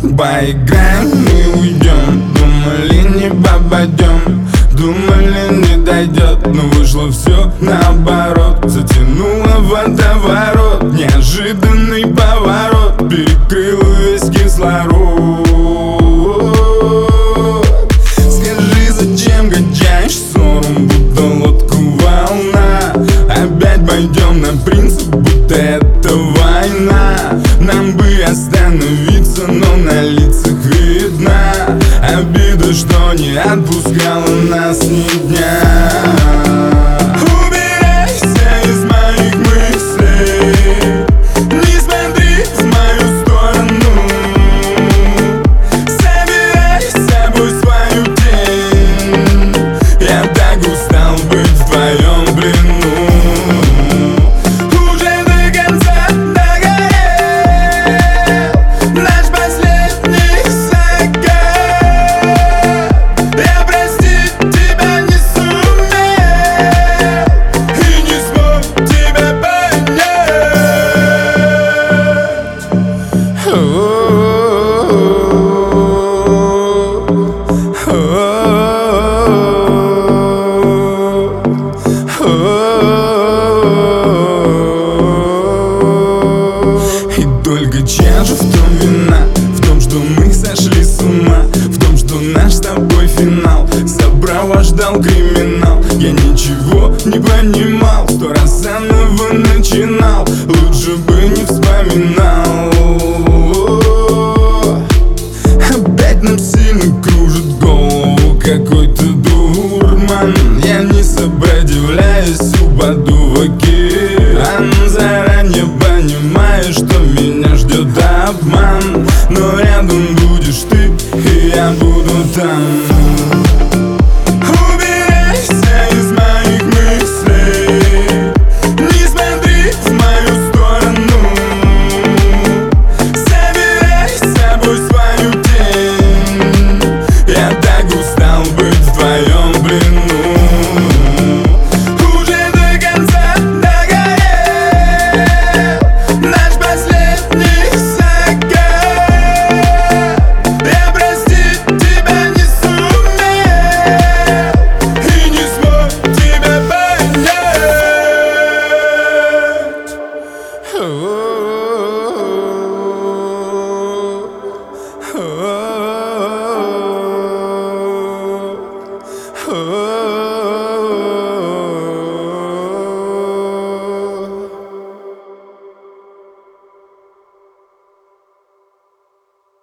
Поиграем и уйдем. Думали, не попадем, думали, не дойдет, но вышло все наоборот. Затянуло водоворот, неожиданный поворот перекрыл весь кислород. Скажи, зачем качаешь ссором, будто лодку волна? Опять пойдем на принцип, будто это война. Нам бы остановиться, но на лицах видна обида, что не отпускала нас ни дня. Убирайся из моих мыслей, не смотри в мою сторону. Забирай с собой свою тень, я так устал быть в твоем плену. Уже до конца догорел наш последний закат. Я простить тебя не сумел и не смог тебя понять. И только чья же в том вина? В том, что мы сошли с ума, в том, что наш с тобой финал сопровождал криминал. Я ничего не понимал, 100 раз заново начинал, лучше бы не вспоминал.